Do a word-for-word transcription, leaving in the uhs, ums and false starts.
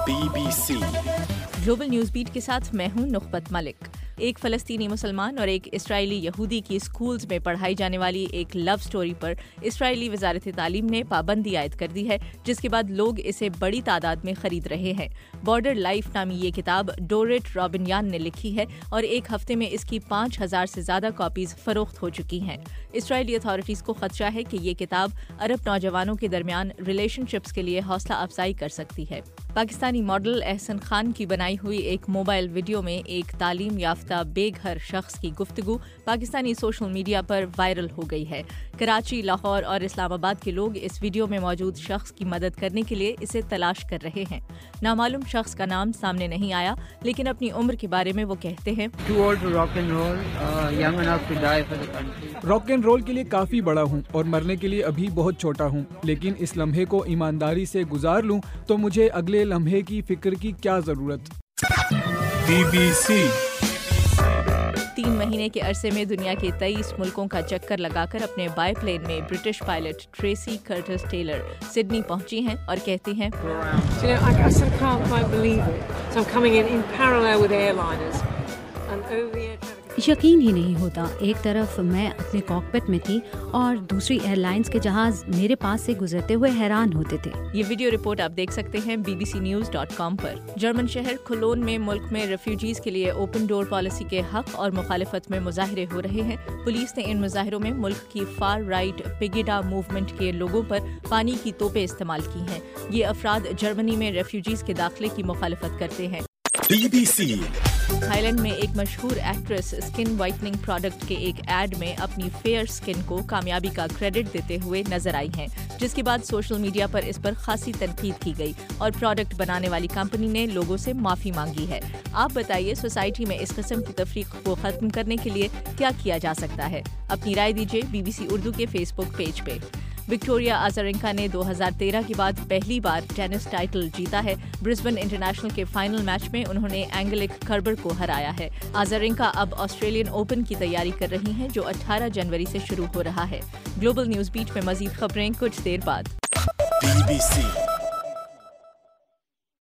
Be B C global news beat کے ساتھ میں ہوں نخبت ملک۔ ایک فلسطینی مسلمان اور ایک اسرائیلی یہودی کی اسکولز میں پڑھائی جانے والی ایک لو سٹوری پر اسرائیلی وزارت تعلیم نے پابندی عائد کر دی ہے، جس کے بعد لوگ اسے بڑی تعداد میں خرید رہے ہیں۔ بارڈر لائف نامی یہ کتاب ڈورٹ رابنیان نے لکھی ہے اور ایک ہفتے میں اس کی پانچ ہزار سے زیادہ کاپیز فروخت ہو چکی ہیں۔ اسرائیلی اتھارٹیز کو خدشہ ہے کہ یہ کتاب عرب نوجوانوں کے درمیان ریلیشن شپس کے لیے حوصلہ افزائی کر سکتی ہے۔ پاکستانی ماڈل احسن خان کی بنائی ہوئی ایک موبائل ویڈیو میں ایک تعلیم یافتہ بے گھر شخص کی گفتگو پاکستانی سوشل میڈیا پر وائرل ہو گئی ہے۔ کراچی، لاہور اور اسلام آباد کے لوگ اس ویڈیو میں موجود شخص کی مدد کرنے کے لیے اسے تلاش کر رہے ہیں۔ نامعلوم شخص کا نام سامنے نہیں آیا، لیکن اپنی عمر کے بارے میں وہ کہتے ہیں راک اینڈ رول کے لیے کافی بڑا ہوں اور مرنے کے لیے ابھی بہت چھوٹا ہوں، لیکن اس لمحے کو ایمانداری سے گزار لوں تو مجھے اگلے لمحے کی فکر کی کیا ضرورت۔ بی بی سی تین مہینے کے عرصے میں دنیا کے تیئیس ملکوں کا چکر لگا کر اپنے بائی پلین میں British pilot Tracey Curtis Taylor Sydney پہنچی ہیں اور کہتی ہیں یقین ہی نہیں ہوتا، ایک طرف میں اپنے کاکپٹ میں تھی اور دوسری ایئر لائنز کے جہاز میرے پاس سے گزرتے ہوئے حیران ہوتے تھے۔ یہ ویڈیو رپورٹ آپ دیکھ سکتے ہیں B B C news dot com پر۔ جرمن شہر کولون میں ملک میں ریفیوجیز کے لیے اوپن ڈور پالیسی کے حق اور مخالفت میں مظاہرے ہو رہے ہیں۔ پولیس نے ان مظاہروں میں ملک کی فار رائٹ پیگیڈا موومنٹ کے لوگوں پر پانی کی توپیں استعمال کی ہیں۔ یہ افراد جرمنی میں ریفیوجیز کے داخلے کی مخالفت کرتے ہیں۔ B B C Thailand میں ایک مشہور ایکٹریس اسکن وائٹننگ پروڈکٹ کے ایک ایڈ میں اپنی فیئر اسکن کو کامیابی کا کریڈٹ دیتے ہوئے نظر آئی ہیں، جس کے بعد سوشل میڈیا پر اس پر خاصی تنقید کی گئی اور پروڈکٹ بنانے والی کمپنی نے لوگوں سے معافی مانگی ہے۔ آپ بتائیے سوسائٹی میں اس قسم کی تفریق کو ختم کرنے کے لیے کیا کیا جا سکتا ہے؟ اپنی رائے دیجیے بی بی سی اردو کے فیس بک پیج پہ۔ وکٹوریا آزارینکا نے دو ہزار تیرہ کے بعد پہلی بار ٹینس ٹائٹل جیتا ہے۔ برسبن انٹرنیشنل کے فائنل میچ میں انہوں نے اینگلک کربر کو ہرایا ہے۔ آزارینکا اب آسٹریلین اوپن کی تیاری کر رہی ہیں، جو اٹھارہ جنوری سے شروع ہو رہا ہے۔ گلوبل نیوز بیٹ میں مزید خبریں کچھ دیر بعد۔ Be B C